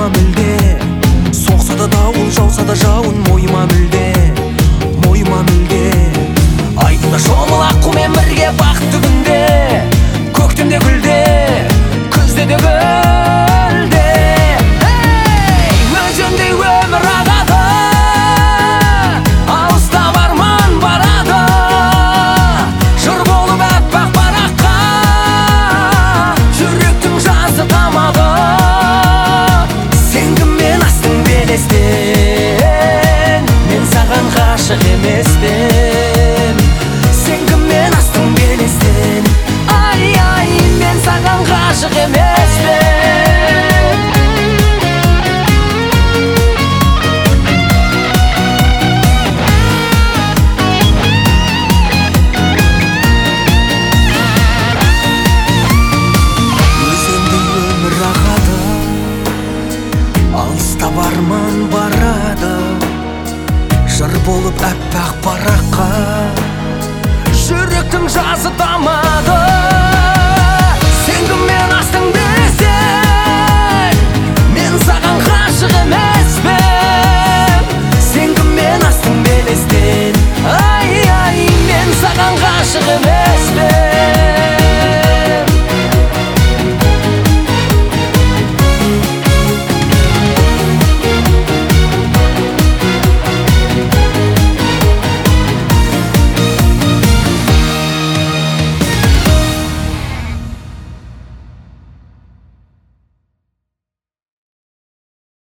мүлде. Соқса да дауыл, жауса да жауын, мойыма мүлде, мойыма мүлде. Айдында шомыл аққумен бірге бақытты күнде, көктемде гүлде, күзде де гүлде. Өзендей өмір ағады, алыста барман барады, жыр болып әппақ параққа жүректің жазы тамады. Сен кіммен астың белестен, мен саған ғашық емеспін. Сен кіммен астың белестен, ай ай, мен саған ғашық емеспін. Алыста барман барады, жыр болып әппақ параққа жүректің жазы тамады.